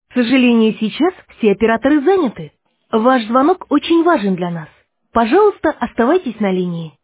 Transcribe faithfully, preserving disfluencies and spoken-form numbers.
К сожалению, сейчас все операторы заняты. Ваш звонок очень важен для нас. Пожалуйста, оставайтесь на линии.